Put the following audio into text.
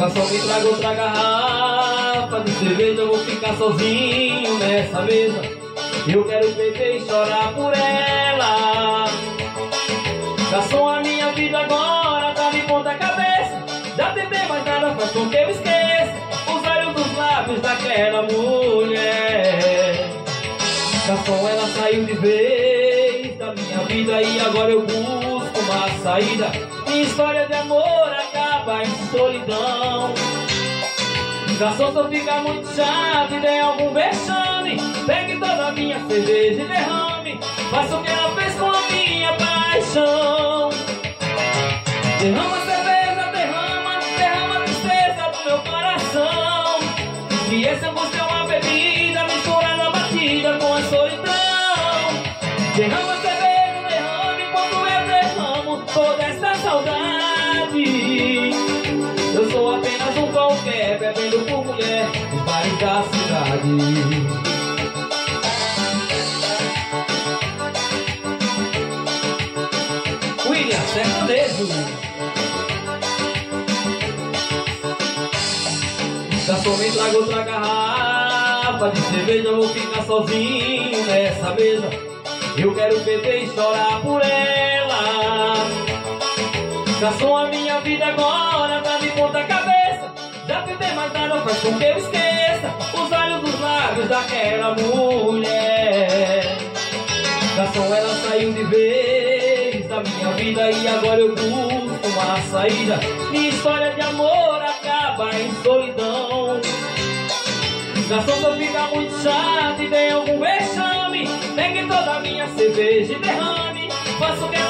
Garçom, me traga outra garrafa de cerveja. Eu vou ficar sozinho nessa mesa. Eu quero beber e chorar por ela. Garçom, a minha vida agora tá de ponta cabeça. Já tentei, mas nada faz com que eu esqueça os olhos dos lábios daquela mulher. Garçom, ela saiu de vez da minha vida e agora eu busco uma saída. Minha história de amor acaba em solidão. Garçom, se eu ficar muito chato e der algum vexame, pegue toda a minha cerveja e derrame. Faça o que ela fez com a minha paixão. Derrama a cerveja, derrama, derrama a tristeza do meu coração. E essa angústia é uma bebida misturada na batida com a solidão. Derrama a cerveja, derrama enquanto eu derramo toda essa saudade. Eu sou apenas um qualquer, bebendo por mulher em bares da cidade. William Sertanejo. Garçom, me traga outra garrafa de cerveja. Eu vou ficar sozinho nessa mesa. Eu quero beber e chorar por ela. Garçom, a minha vida agora tá de ponta cabeça. Já tentei, mas nada faz com que eu esqueça os olhos dos lábios daquela mulher. Garçom, ela saiu de vez da minha vida e agora eu busco uma saída. Minha história de amor acaba em solidão. Garçom, se eu ficar muito chato e der algum vexame, pegue toda a minha cerveja e derrame. Faça o que